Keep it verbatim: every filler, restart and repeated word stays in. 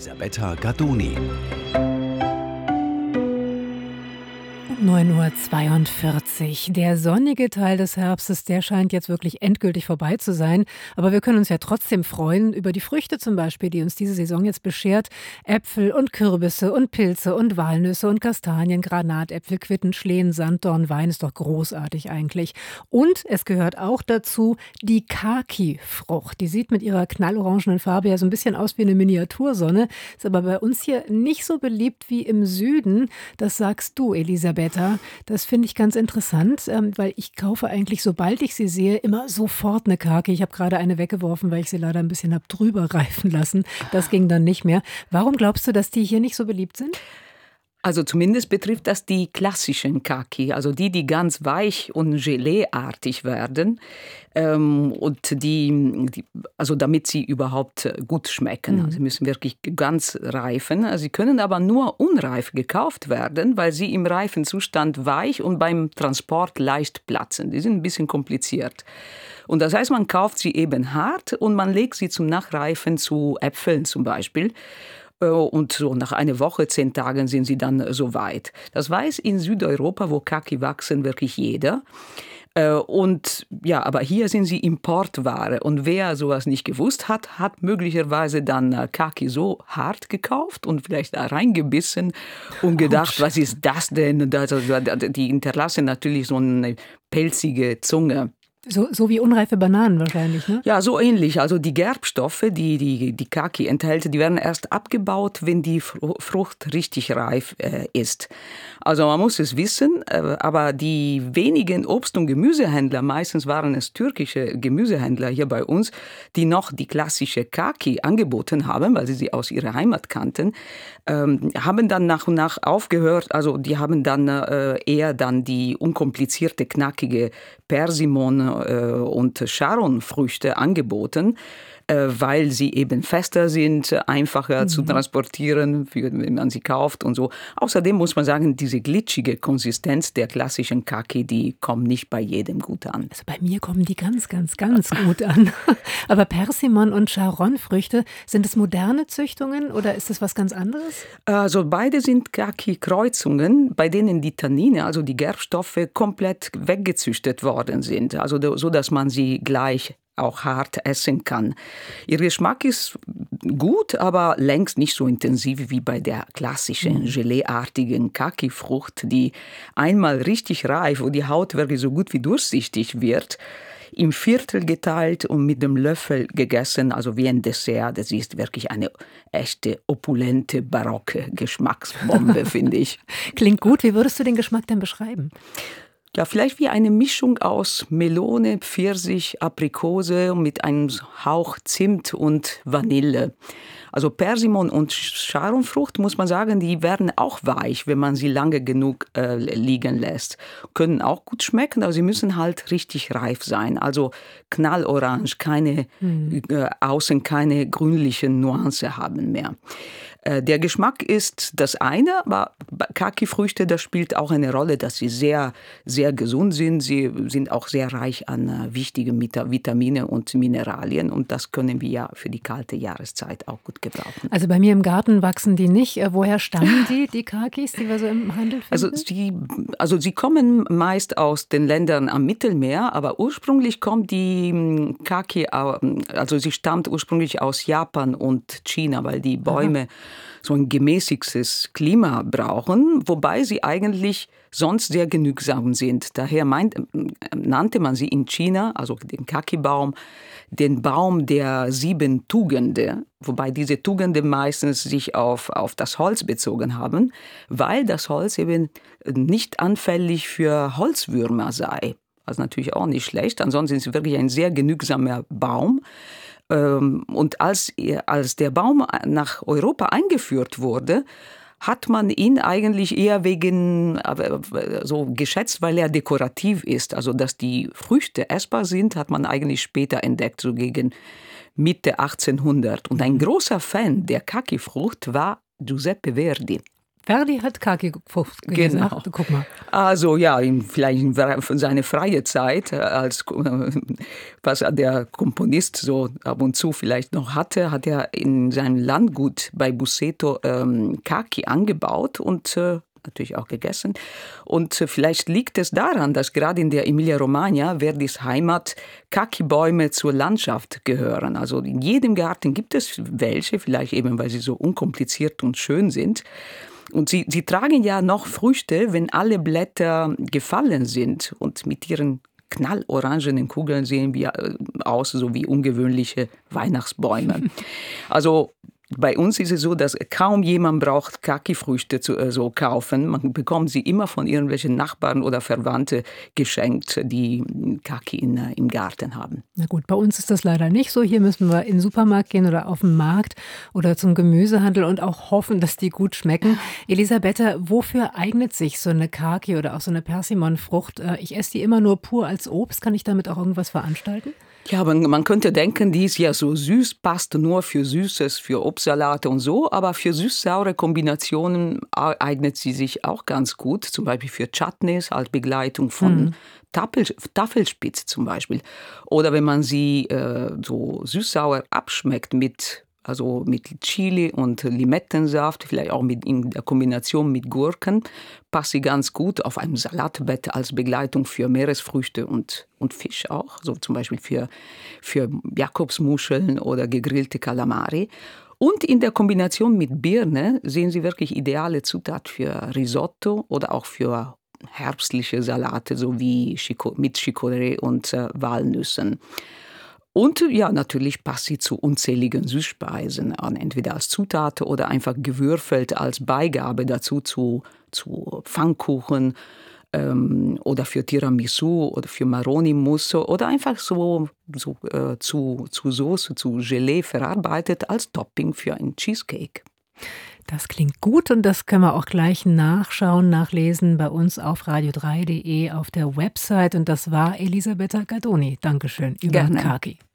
Elisabetta Gardoni. neun Uhr zweiundvierzig. Der sonnige Teil des Herbstes, der scheint jetzt wirklich endgültig vorbei zu sein. Aber wir können uns ja trotzdem freuen über die Früchte zum Beispiel, die uns diese Saison jetzt beschert. Äpfel und Kürbisse und Pilze und Walnüsse und Kastanien, Granatäpfel, Quitten, Schlehen, Sanddorn, Wein, ist doch großartig eigentlich. Und es gehört auch dazu die Kaki-Frucht. Die sieht mit ihrer knallorangenen Farbe ja so ein bisschen aus wie eine Miniatursonne. Ist aber bei uns hier nicht so beliebt wie im Süden. Das sagst du, Elisabetta. Das finde ich ganz interessant, weil ich kaufe eigentlich, sobald ich sie sehe, immer sofort eine Kaki. Ich habe gerade eine weggeworfen, weil ich sie leider ein bisschen habe drüber reifen lassen. Das ging dann nicht mehr. Warum glaubst du, dass die hier nicht so beliebt sind? Also zumindest betrifft das die klassischen Kaki, also die, die ganz weich und geleeartig werden, ähm, und die, die, also damit sie überhaupt gut schmecken. Also sie müssen wirklich ganz reifen. Also sie können aber nur unreif gekauft werden, weil sie im reifen Zustand weich und beim Transport leicht platzen. Die sind ein bisschen kompliziert. Und das heißt, man kauft sie eben hart und man legt sie zum Nachreifen zu Äpfeln zum Beispiel. Und so nach einer Woche, zehn Tagen sind sie dann so weit. Das weiß in Südeuropa, wo Kaki wachsen, wirklich jeder. Und ja, aber hier sind sie Importware. Und wer sowas nicht gewusst hat, hat möglicherweise dann Kaki so hart gekauft und vielleicht da reingebissen und gedacht, Ouch. Was ist das denn? Die hinterlassen natürlich so eine pelzige Zunge. So, so wie unreife Bananen wahrscheinlich, ne? Ja, so ähnlich. Also die Gerbstoffe, die die, die Kaki enthält, die werden erst abgebaut, wenn die Frucht richtig reif äh, ist. Also man muss es wissen, äh, aber die wenigen Obst- und Gemüsehändler, meistens waren es türkische Gemüsehändler hier bei uns, die noch die klassische Kaki angeboten haben, weil sie sie aus ihrer Heimat kannten, ähm, haben dann nach und nach aufgehört. Also die haben dann äh, eher dann die unkomplizierte, knackige Persimon und Charonfrüchte angeboten, weil sie eben fester sind, einfacher mhm. zu transportieren, wenn man sie kauft und so. Außerdem muss man sagen, diese glitschige Konsistenz der klassischen Kaki, die kommt nicht bei jedem gut an. Also bei mir kommen die ganz, ganz, ganz gut an. Aber Persimon und Charonfrüchte, sind es moderne Züchtungen oder ist das was ganz anderes? Also beide sind Kaki-Kreuzungen, bei denen die Tannine, also die Gerbstoffe, komplett weggezüchtet worden sind. Also so, dass man sie gleich auch hart essen kann. Ihr Geschmack ist gut, aber längst nicht so intensiv wie bei der klassischen, geleeartigen Kaki-Frucht, die einmal richtig reif, wo die Haut wirklich so gut wie durchsichtig wird, im Viertel geteilt und mit dem Löffel gegessen, also wie ein Dessert. Das ist wirklich eine echte, opulente, barocke Geschmacksbombe, finde ich. Klingt gut. Wie würdest du den Geschmack denn beschreiben? Ja, vielleicht wie eine Mischung aus Melone, Pfirsich, Aprikose mit einem Hauch Zimt und Vanille. Also Persimon und Charonfrucht, muss man sagen, die werden auch weich, wenn man sie lange genug äh, liegen lässt. Können auch gut schmecken, aber sie müssen halt richtig reif sein. Also knallorange, keine, hm. äh, außen keine grünlichen Nuancen haben mehr. Äh, der Geschmack ist das eine, aber Kaki-Früchte, das spielt auch eine Rolle, dass sie sehr, sehr gesund sind. Sie sind auch sehr reich an äh, wichtigen Vitamine und Mineralien und das können wir ja für die kalte Jahreszeit auch gut gebrauchen. Also bei mir im Garten wachsen die nicht. Woher stammen die, die Kakis, die wir so im Handel finden? Also sie, also sie kommen meist aus den Ländern am Mittelmeer, aber ursprünglich kommt die Kaki, also sie stammt ursprünglich aus Japan und China, weil die Bäume Aha. so ein gemäßigtes Klima brauchen, wobei sie eigentlich sonst sehr genügsam sind. Daher meint, nannte man sie in China, also den Kaki-Baum, den Baum der sieben Tugenden, wobei diese Tugenden meistens sich auf, auf das Holz bezogen haben, weil das Holz eben nicht anfällig für Holzwürmer sei. Also natürlich auch nicht schlecht, ansonsten ist es wirklich ein sehr genügsamer Baum. Und als, als der Baum nach Europa eingeführt wurde, hat man ihn eigentlich eher wegen so geschätzt, weil er dekorativ ist. Also dass die Früchte essbar sind, hat man eigentlich später entdeckt, so gegen Mitte achtzehnhundert. Und ein großer Fan der Kaki-Frucht war Giuseppe Verdi. Verdi hat Kaki-Frucht gegessen. Genau. Ach, guck mal. Also ja, in, vielleicht in seine freie Zeit, als was der Komponist so ab und zu vielleicht noch hatte, hat er in seinem Landgut bei Busseto ähm, Kaki angebaut und äh, natürlich auch gegessen. Und äh, vielleicht liegt es daran, dass gerade in der Emilia-Romagna, Verdis Heimat, Kaki-Bäume zur Landschaft gehören. Also in jedem Garten gibt es welche, vielleicht eben, weil sie so unkompliziert und schön sind. Und sie, sie tragen ja noch Früchte, wenn alle Blätter gefallen sind. Und mit ihren knallorangenen Kugeln sehen wir aus, so wie ungewöhnliche Weihnachtsbäume. Also bei uns ist es so, dass kaum jemand braucht Kaki-Früchte zu äh, so kaufen. Man bekommt sie immer von irgendwelchen Nachbarn oder Verwandten geschenkt, die Kaki in, äh, im Garten haben. Na gut, bei uns ist das leider nicht so. Hier müssen wir in den Supermarkt gehen oder auf den Markt oder zum Gemüsehandel und auch hoffen, dass die gut schmecken. Elisabetta, wofür eignet sich so eine Kaki oder auch so eine Persimonfrucht? Ich esse die immer nur pur als Obst. Kann ich damit auch irgendwas veranstalten? Ja, man, man könnte denken, die ist ja so süß, passt nur für Süßes, für Obstsalate und so, aber für süß-saure Kombinationen eignet sie sich auch ganz gut, zum Beispiel für Chutneys als Begleitung von mhm. Tafel, Tafelspitz zum Beispiel. Oder wenn man sie äh, so süß-sauer abschmeckt mit also mit Chili und Limettensaft, vielleicht auch mit, in der Kombination mit Gurken, passt sie ganz gut auf einem Salatbett als Begleitung für Meeresfrüchte und, und Fisch auch, so zum Beispiel für, für Jakobsmuscheln oder gegrillte Kalamari. Und in der Kombination mit Birne sehen Sie wirklich ideale Zutat für Risotto oder auch für herbstliche Salate, so wie mit Chicorée und äh, Walnüssen. Und ja, natürlich passt sie zu unzähligen Süßspeisen an, entweder als Zutat oder einfach gewürfelt als Beigabe dazu zu, zu Pfannkuchen ähm, oder für Tiramisu oder für Maroni-Mousse oder einfach so, so äh, zu, zu Soße, zu Gelee verarbeitet als Topping für einen Cheesecake. Das klingt gut und das können wir auch gleich nachschauen, nachlesen bei uns auf radio drei punkt de auf der Website. Und das war Elisabetta Gardoni. Dankeschön über Gerne. Kaki.